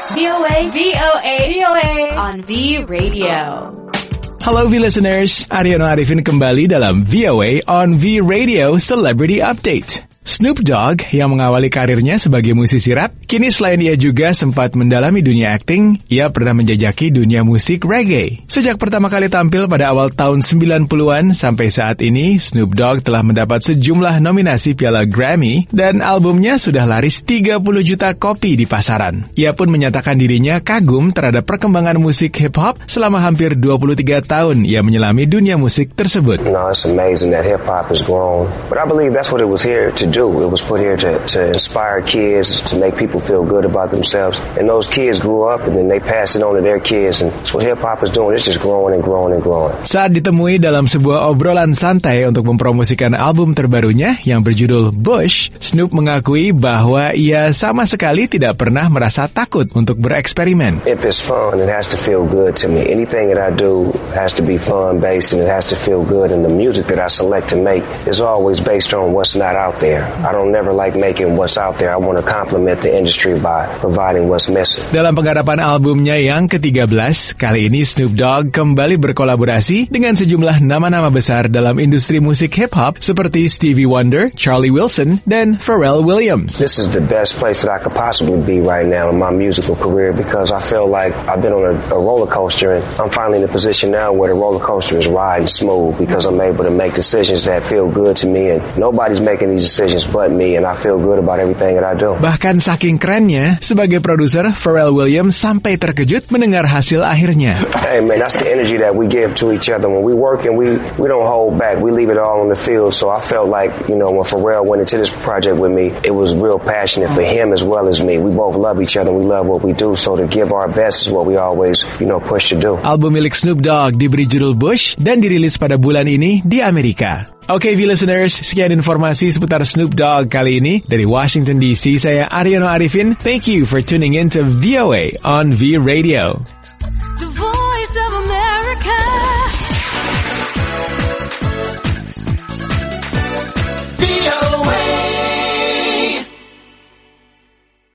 VOA on V Radio. Halo V listeners, Aryono Arifin kembali dalam VOA on V Radio Celebrity Update. Snoop Dogg yang mengawali karirnya sebagai musisi rap, kini selain ia juga sempat mendalami dunia akting, ia pernah menjajaki dunia musik reggae. Sejak pertama kali tampil pada awal tahun 90-an sampai saat ini, Snoop Dogg telah mendapat sejumlah nominasi Piala Grammy dan albumnya sudah laris 30 juta kopi di pasaran. Ia pun menyatakan dirinya kagum terhadap perkembangan musik hip-hop selama hampir 23 tahun ia menyelami dunia musik tersebut. It's amazing that hip-hop has grown, but I believe that's what it was here to do. It was put here to inspire kids, to make people feel good about themselves. And those kids grew up and then they passed it on to their kids. And that's what hip-hop is doing. It's just growing and growing and growing. Saat ditemui dalam sebuah obrolan santai untuk mempromosikan album terbarunya yang berjudul Bush, Snoop mengakui bahwa ia sama sekali tidak pernah merasa takut untuk bereksperimen. If it's fun, it has to feel good to me. Anything that I do has to be fun-based and it has to feel good. And the music that I select to make is always based on what's not out there. I don't never like making what's out there. I want to complement the industry by providing what's missing. Dalam penggarapan albumnya yang ke-13, kali ini Snoop Dogg kembali berkolaborasi dengan sejumlah nama-nama besar dalam industri musik hip-hop seperti Stevie Wonder, Charlie Wilson, dan Pharrell Williams. This is the best place that I could possibly be right now in my musical career because I feel like I've been on a roller coaster and I'm finally in a position now where the roller coaster is riding smooth because I'm able to make decisions that feel good to me and nobody's making these decisions but me, and I feel good about everything that I do. Bahkan saking kerennya, sebagai produser, Pharrell Williams sampai terkejut mendengar hasil akhirnya. Hey man, that's the energy that we give to each other when we work and we don't hold back. We leave it all on the field. So I felt like, when Pharrell went into this project with me, it was real passionate for him as well as me. We both love each other. We love what we do. So to give our best is what we always, push to do. Album milik Snoop Dogg diberi judul Bush dan dirilis pada bulan ini di Amerika. Oke, V listeners, sekian informasi seputar Snoop Dogg kali ini. Dari Washington DC, saya Aryono Arifin. Thank you for tuning in to VOA on V Radio.